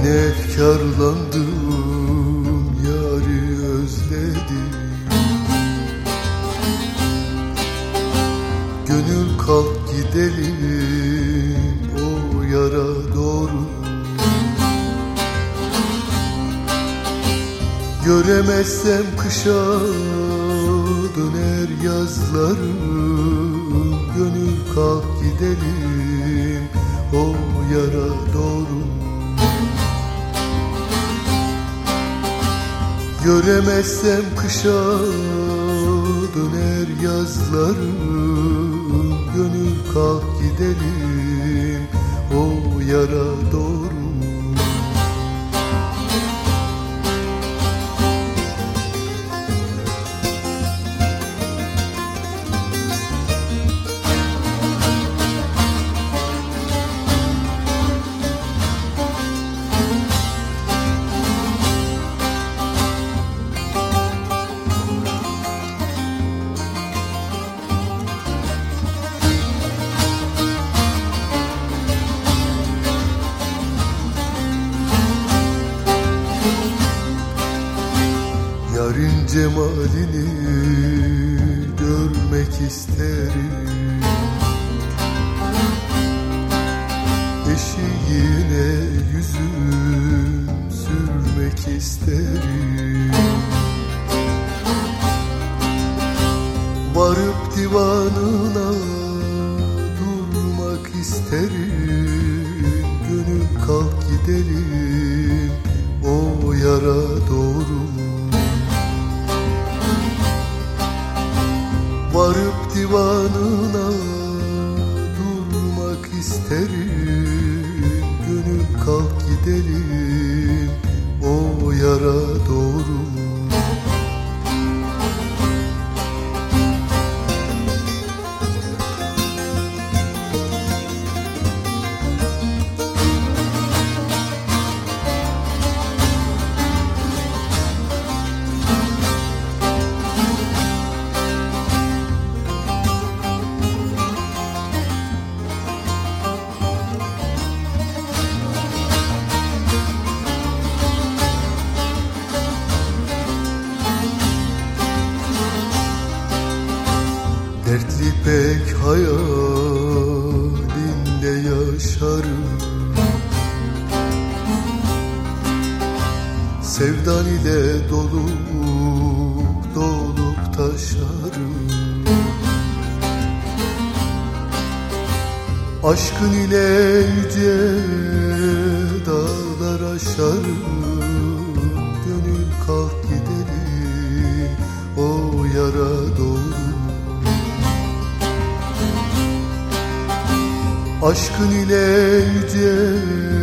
efkarlandım, yâri özledim. Gönül kalk gidelim o yara doğru. Göremezsem kışa döner yazlarım. Gönül kalk gidelim o yara doğru. Göremezsem kışa döner yazlarım. Gönül kalk gidelim o yara doğru. Yarın cemalini görmek isterim. Eşiğine yüzüm sürmek isterim. Varıp divanına durmak isterim. Gönül kalk gidelim o yara doğru. Varıp divanına durmak isterim. Gönül kalk gidelim o yara doğru. Dertli pek hayalinde yaşarım. Sevdan ile dolup dolup taşarım. Aşkın ile yüce dağlar aşarım. Gönül kalk gidelim o yara doğru. Aşkın ile yüce